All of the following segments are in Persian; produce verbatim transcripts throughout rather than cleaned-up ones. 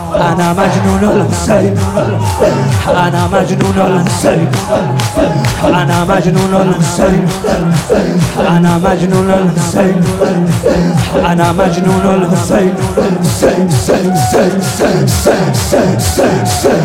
أنا مجنون الحسين أنا مجنون الحسين أنا مجنون الحسين أنا مجنون الحسين أنا مجنون الحسين حسين حسين حسين حسين حسين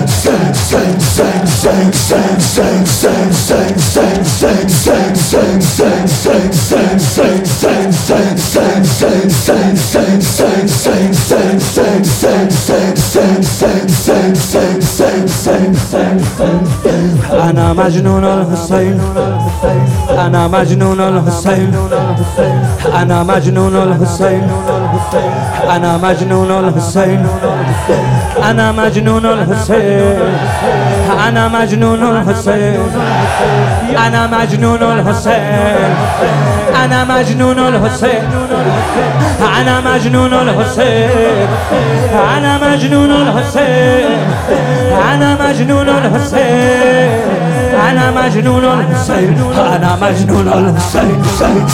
أنا مجنون الحسين أنا مجنون الحسين أنا مجنون الحسين أنا مجنون الحسين أنا مجنون الحسين أنا مجنون الحسين أنا مجنون الحسين أنا مجنون الحسين أنا مجنون الحسين أنا مجنون الحسين أنا مجنون الحسين أنا مجنون الحسين أنا مجنون الحسين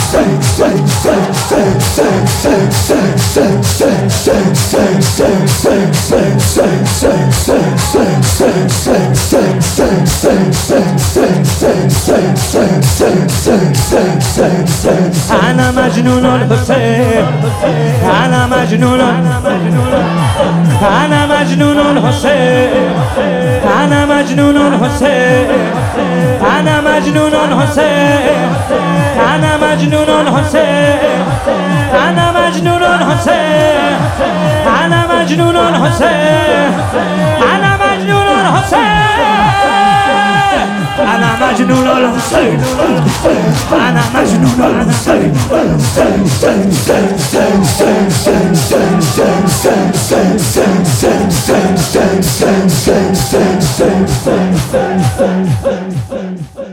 أنا مجنون الحسين أنا مجنون أنا مجنون الحسين أنا مجنون الحسين أنا مجنون الحسين أنا مجنون الحسين أنا مجنون الحسين أنا مجنون الحسين أنا مجنون الحسين أنا مجنون الحسين أنا مجنون الحسين Thank you.